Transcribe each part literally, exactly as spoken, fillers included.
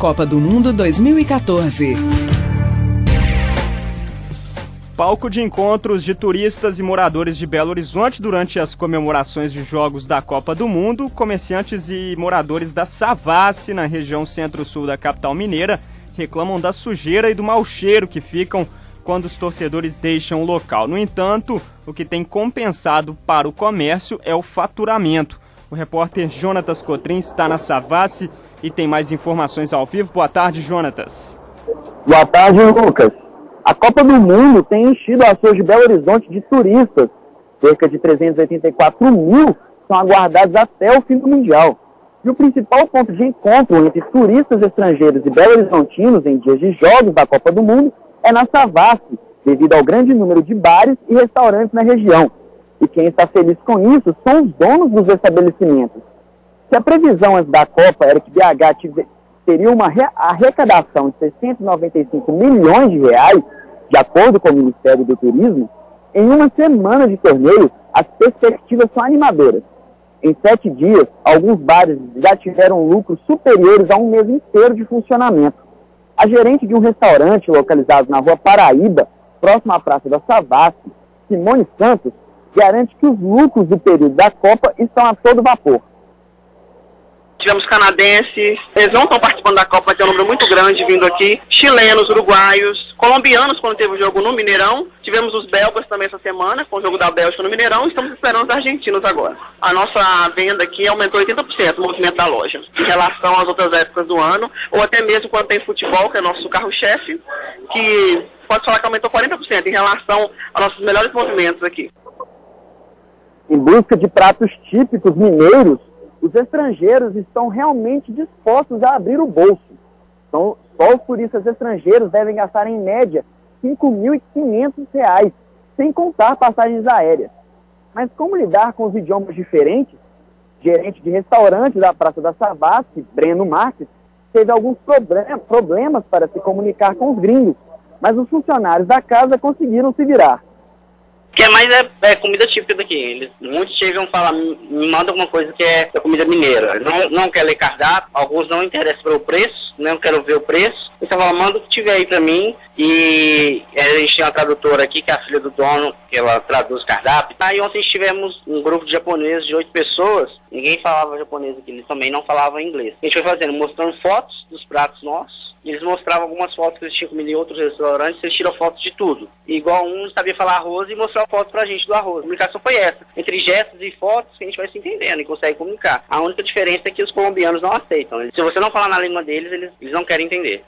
Copa do Mundo dois mil e quatorze. Palco de encontros de turistas e moradores de Belo Horizonte durante as comemorações de Jogos da Copa do Mundo. Comerciantes e moradores da Savassi, na região centro-sul da capital mineira, reclamam da sujeira e do mau cheiro que ficam quando os torcedores deixam o local. No entanto, o que tem compensado para o comércio é o faturamento. O repórter Jonatas Cotrim está na Savassi e tem mais informações ao vivo. Boa tarde, Jonatas. Boa tarde, Lucas. A Copa do Mundo tem enchido as ruas de Belo Horizonte de turistas. Cerca de trezentos e oitenta e quatro mil são aguardados até o fim do Mundial. E o principal ponto de encontro entre turistas estrangeiros e belo-horizontinos em dias de jogos da Copa do Mundo é na Savassi, devido ao grande número de bares e restaurantes na região. E quem está feliz com isso são os donos dos estabelecimentos. Se a previsão antes da Copa era que B H tive, teria uma arrecadação de seiscentos e noventa e cinco milhões de reais, de acordo com o Ministério do Turismo, em uma semana de torneio, as perspectivas são animadoras. Em sete dias, alguns bares já tiveram lucros superiores a um mês inteiro de funcionamento. A gerente de um restaurante localizado na Rua Paraíba, próximo à Praça da Savassi, Simone Santos, garante que os lucros do período da Copa estão a todo vapor. Tivemos canadenses, eles não estão participando da Copa, mas tem um número muito grande vindo aqui, chilenos, uruguaios, colombianos quando teve o jogo no Mineirão, tivemos os belgas também essa semana, com o jogo da Bélgica no Mineirão, e estamos esperando os argentinos agora. A nossa venda aqui aumentou oitenta por cento o movimento da loja, em relação às outras épocas do ano, ou até mesmo quando tem futebol, que é nosso carro-chefe, que pode falar que aumentou quarenta por cento em relação aos nossos melhores movimentos aqui. Em busca de pratos típicos mineiros, os estrangeiros estão realmente dispostos a abrir o bolso. Então, só os turistas estrangeiros devem gastar, em média, cinco mil e quinhentos reais, sem contar passagens aéreas. Mas como lidar com os idiomas diferentes? Gerente de restaurante da Praça da Savassi, Breno Marques, teve alguns problemas para se comunicar com os gringos, mas os funcionários da casa conseguiram se virar. O que é mais é, é comida típica daqui. Eles, muitos chegam e falam, me manda alguma coisa que é da comida mineira. Não, não quer ler cardápio, alguns não interessam pelo preço, não quero ver o preço. Então fala, manda o que tiver aí pra mim. E a gente tem uma tradutora aqui, que é a filha do dono, que ela traduz cardápio. Aí ontem tivemos um grupo de japoneses de oito pessoas, ninguém falava japonês aqui, eles também não falavam inglês. A gente foi fazendo, mostrando fotos dos pratos nossos. Eles mostravam algumas fotos que eles tinham comido em outros restaurantes, eles tiram fotos de tudo. Igual um sabia falar arroz e mostrar fotos pra gente do arroz. A comunicação foi essa. Entre gestos e fotos, que a gente vai se entendendo e consegue comunicar. A única diferença é que os colombianos não aceitam. Se você não falar na língua deles, eles, eles não querem entender.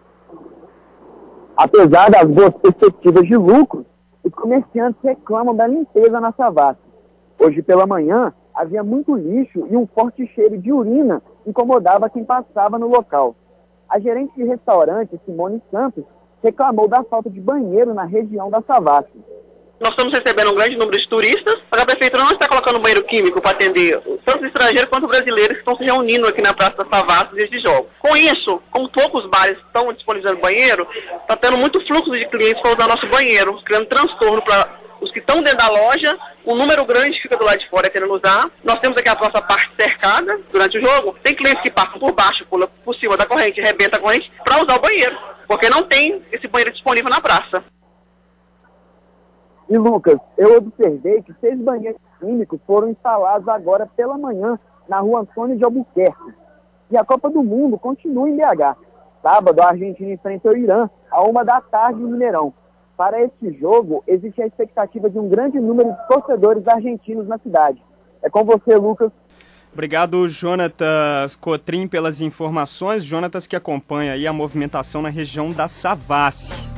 Apesar das boas perspectivas de lucro, os comerciantes reclamam da limpeza na Savassi. Hoje pela manhã, havia muito lixo e um forte cheiro de urina incomodava quem passava no local. A gerente de restaurante, Simone Santos, reclamou da falta de banheiro na região da Savassi. Nós estamos recebendo um grande número de turistas, mas a prefeitura não está colocando banheiro químico para atender tanto os estrangeiros quanto os brasileiros que estão se reunindo aqui na Praça da Savassi desde jogo. Com isso, como poucos bares estão disponibilizando banheiro, está tendo muito fluxo de clientes para usar nosso banheiro, criando transtorno para os que estão dentro da loja, um número grande fica do lado de fora querendo usar. Nós temos aqui a nossa parte cercada durante o jogo. Tem clientes que passam por baixo, pula por cima da corrente, arrebenta a corrente para usar o banheiro, porque não tem esse banheiro disponível na praça. E Lucas, eu observei que seis banheiros químicos foram instalados agora pela manhã na Rua Antônio de Albuquerque. E a Copa do Mundo continua em B H. Sábado, a Argentina enfrenta o Irã a uma da tarde no Mineirão. Para este jogo, existe a expectativa de um grande número de torcedores argentinos na cidade. É com você, Lucas. Obrigado, Jonatas Cotrim, pelas informações. Jonatas que acompanha aí a movimentação na região da Savassi.